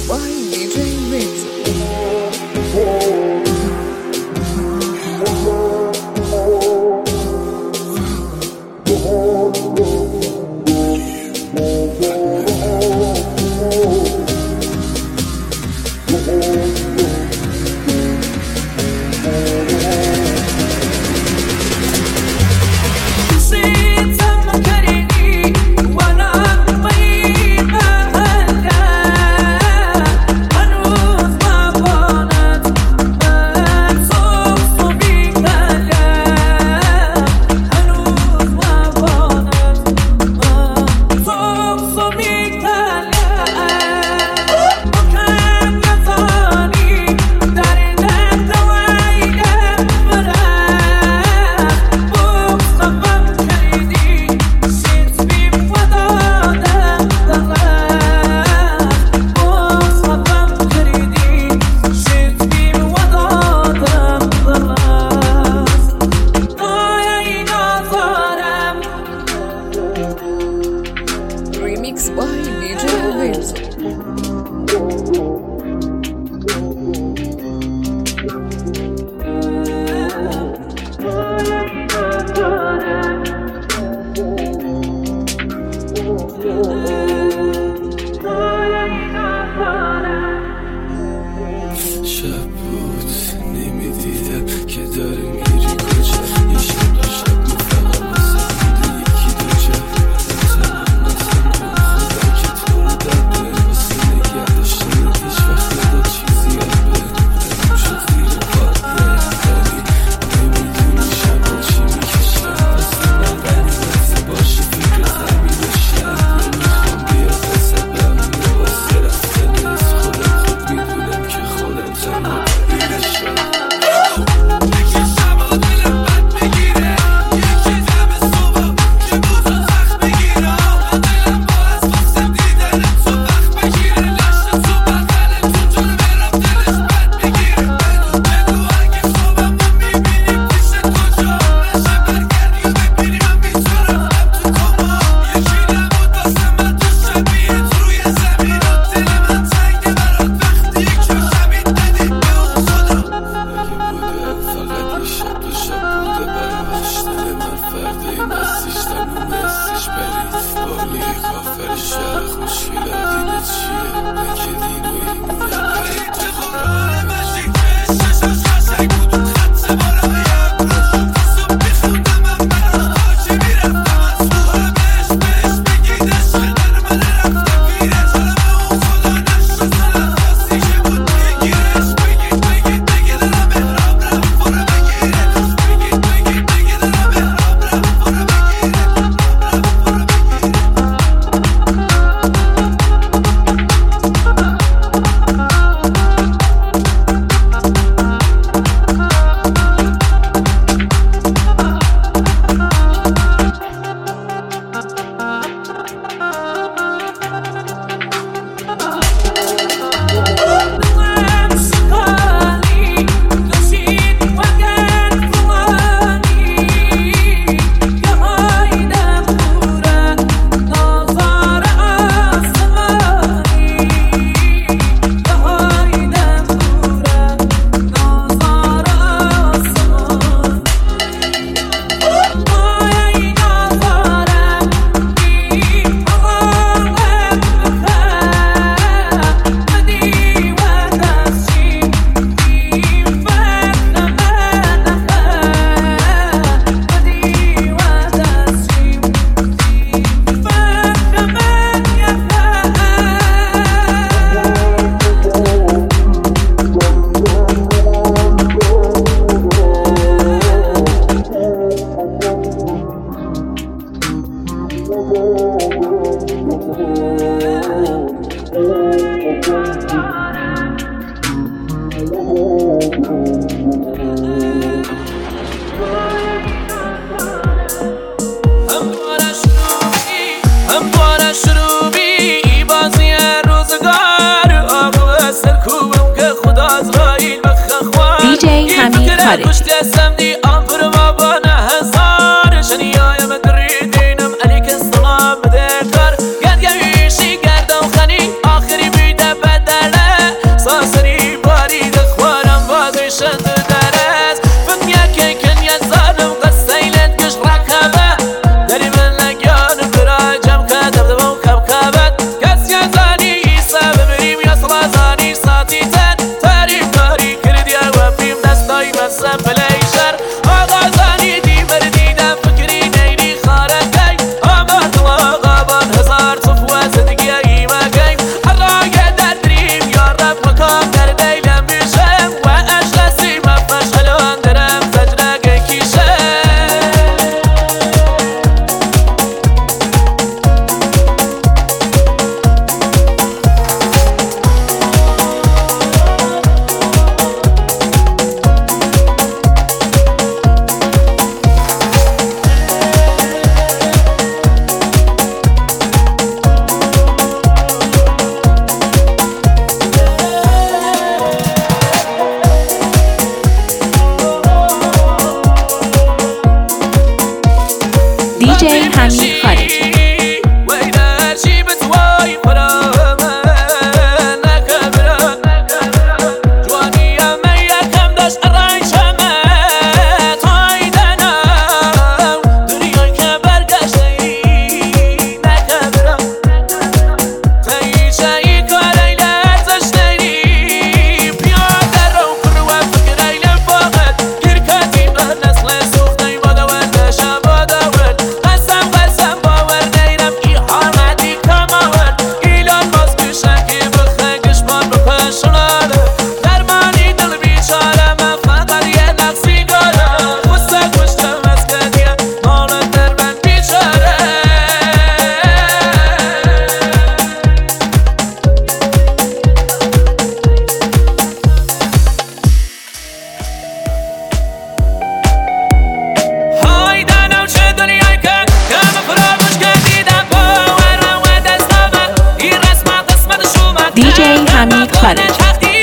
by DJ Rinse. Remix by DJ Rinse. شب بود نمیدیدم که داری میری کجا، یه شب دو شب بود فقط واسه دیده یکی دو جا تنم نتنم خدا که تو رو در دل واسه نگه داشتن هیچ وقت نداد چیزی یاد بهم شد زیر پاد بهتری نمیدونی شب چی میکشم واسه من بری واسه باشی فکر زمین و شهر نمیخوام بیاد بسبم یا واسه رفتن نیست خودم خوب میدونم که خودم تنها بگیرشم یکی شب و دلم بد بگیره یکی دم صبح که بوزا زخم بگیره و دلم باز واسه دیدن تو وقت بگیره لشت تو بدنم تو جون برم دلش بد بگیره بگو اگه خوابم رو میبینی پیش کجا نشه برگردی و ببینی من بیچارم تو کما یکی نبود واسه من تو شبیهت روی زمین و دل من تنگه برات وقتی که زمین دادی به اون خدا اگه بوده فقط یه شب دو شب بوده براش دل من فرده این دستیش تموم استیش برید بالی کافر شهر خوشگل دینه چیه بکه دین و ایمونه برید چه خورای مشید بهشش از قشنگ بود اون خط بالایم تصاب بیخوندم من برا حاجی میرفتم از روها بهش بگید عشق در من رفته پیره جلم اون خدا نشه زنم خواستی که بود بگیرش بگید دلم احرام رفت برو بگیرش بگید دلم احرام رفت برو آخری بیده بدرد DJ حمید خارجی. DJ حمید خارجی.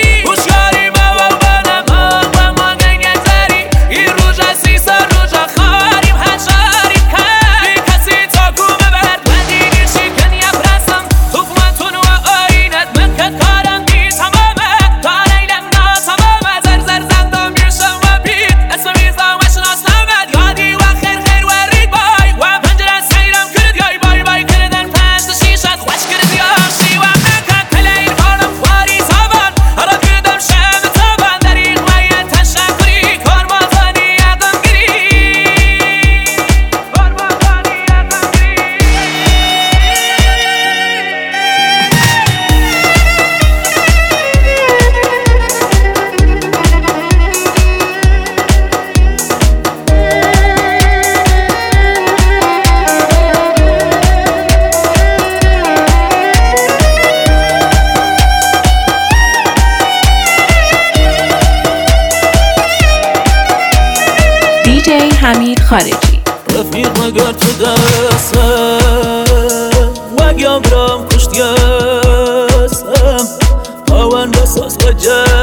DJ حمید خارجی. رفیق مگر تو دستم وگم برام کشتیستم هاون بساس و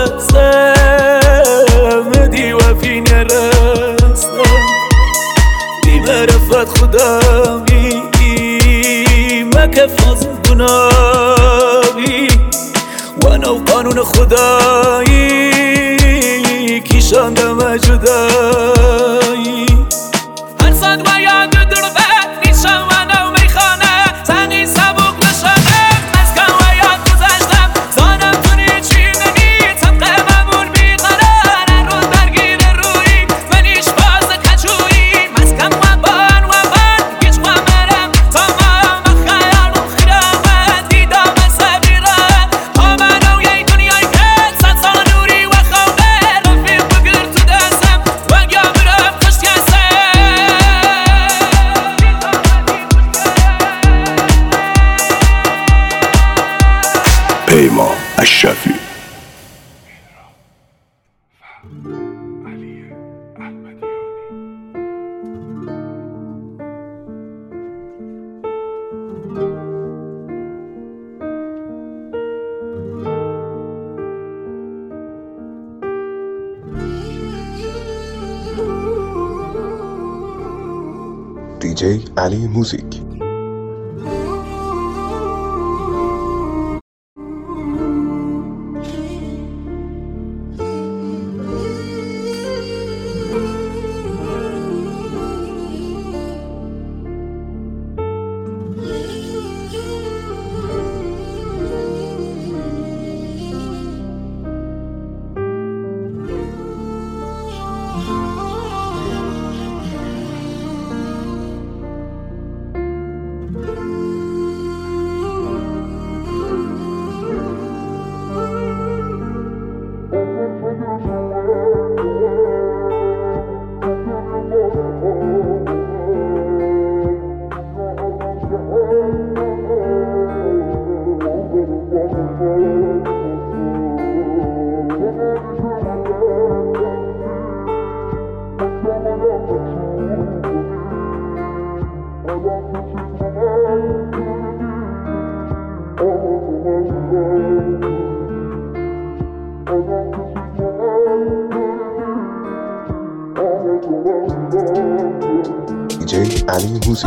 جستم دی و فی نرستم بی معرفت خداوی مکف نازم گناهی و نو قانون خدایی کیشاندم جدایی هر صد و یاد دربت نیشم و نو میخانه زنی سبک نشانه از کن و یاد گذشتم زانم تونی چی منی طبق ممون بیقرار هر روز درگیر روی منیش باز کچوری مسکن و بان گیچ و مرم تمام خیالم خیرامت دیدام سبیرم ها منو یه دنیای که صد سال نوری و خوبه رفیق بگر تو دستم و یا برم کشت پیمان اشرفی. DJ علی موزیک. DJ Ali Music.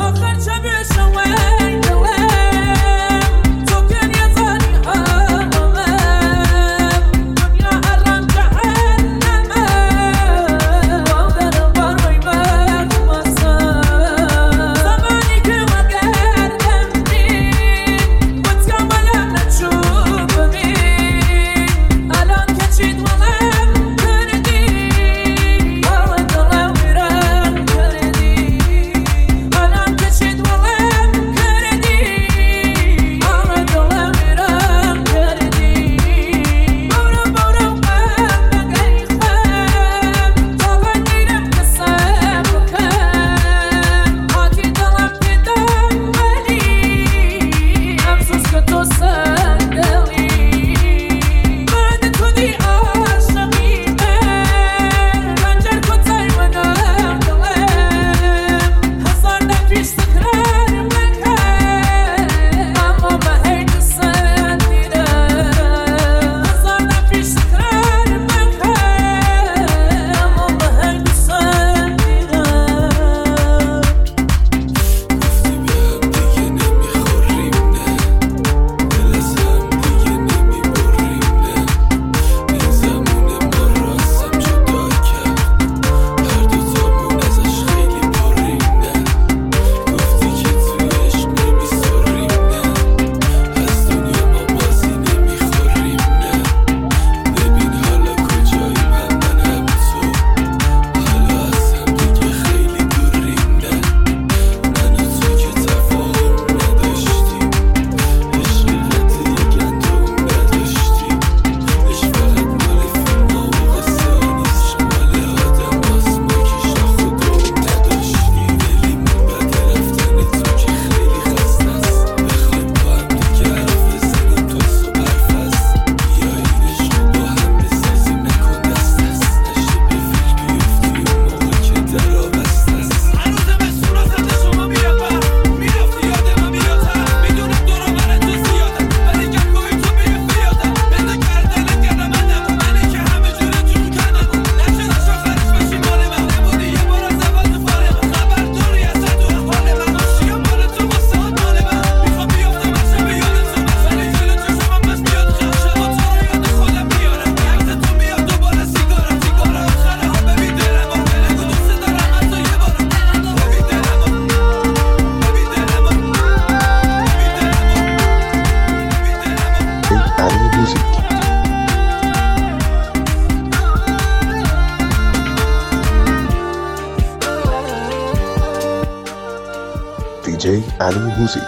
DJ Ali Music.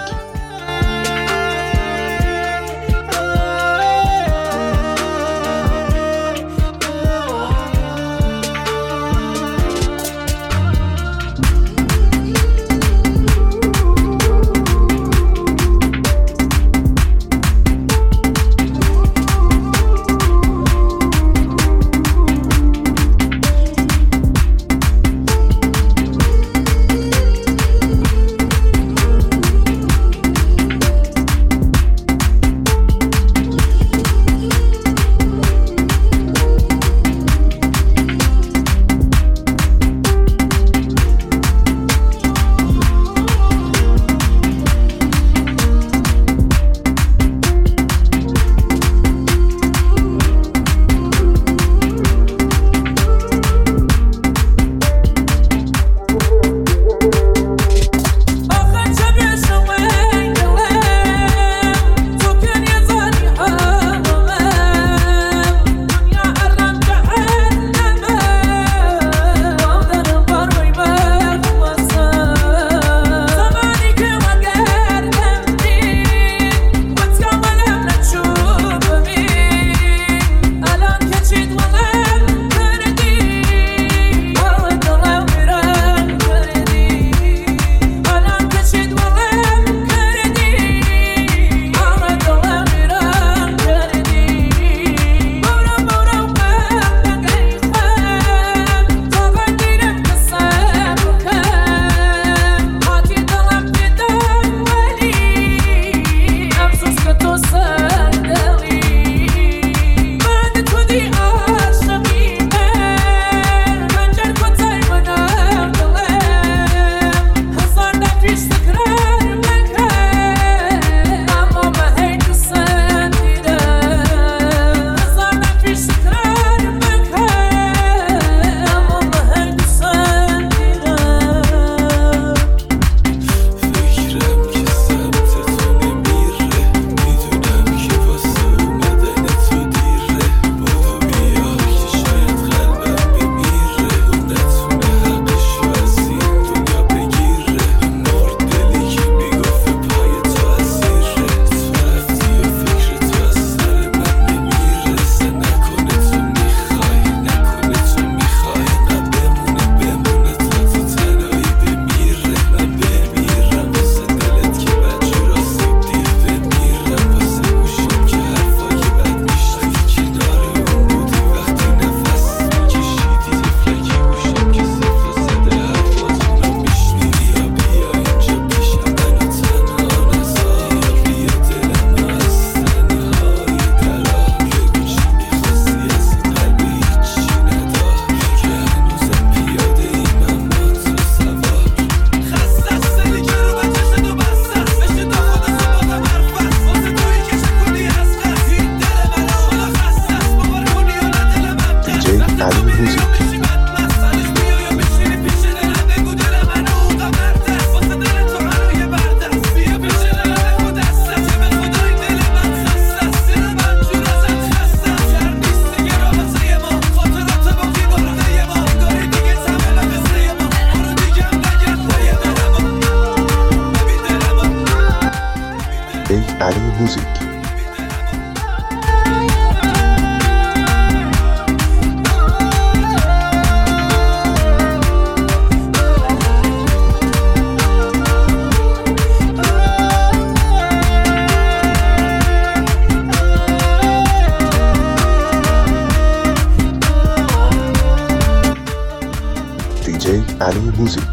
Ali Music. DJ Ali Music.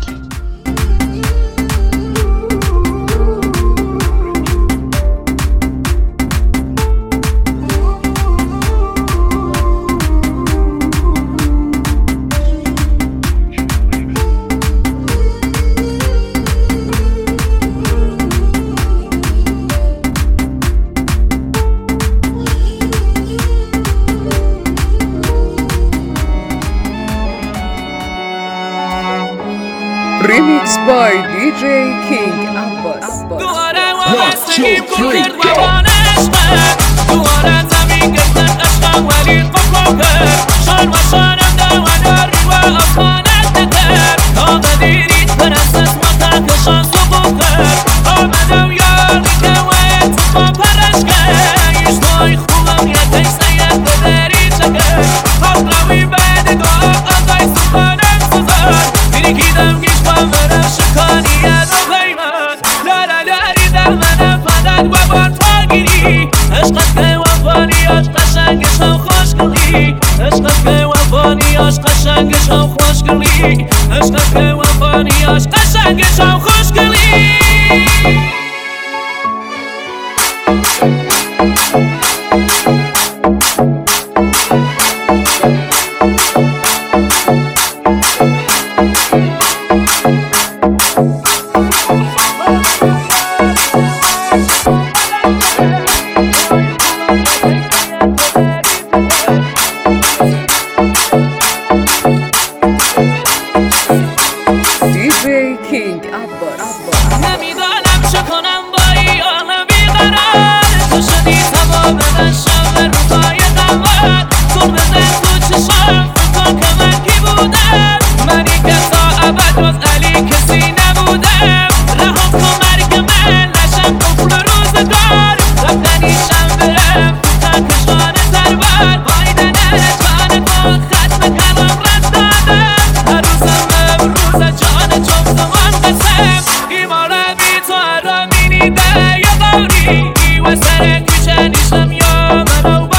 Remix by DJ King Abbas. دوباره وابستگیم کن کرد و بانشمه دوباره زمین گفتن عشقم ولی قفل کرد شان و شانم دواناری و آسانت نتر تا قدیرید پرستس متکشان سقوط کرد آمدم یاری که و اتفا پرش کرد ایشتای خوبم یکی سید بدری چکر خود روی بعد دعا آقای سخانم سزار میریکیدم گیش با مرم شکانیت و پیمان لالالاری در منم فدد و بار تاگیری عشقت که وفانیاش قشنگش هم خوشگلی عشقت که وفانیاش قشنگش هم خوشگلی عشقت که وفانیاش قشنگش هم خوشگلی DJ King Abbas. نمیدانم چه کنم با ایان بیقرار تو شدی تمام من شب روزای قمر تو بزن تو چشم فکر که من کی بودم منی که تا ابد جز علی کسی نبودم رها کن مرگ من نشم قفل روزگار رفتنیشم برم تو تکشان سربر پایدن جان کن ختم کلام رد دادم هر روزم امروز جان چون زمان قسم ایمانم بی تو هر را مینیده یا باری و سر کوچه نیشم یا منو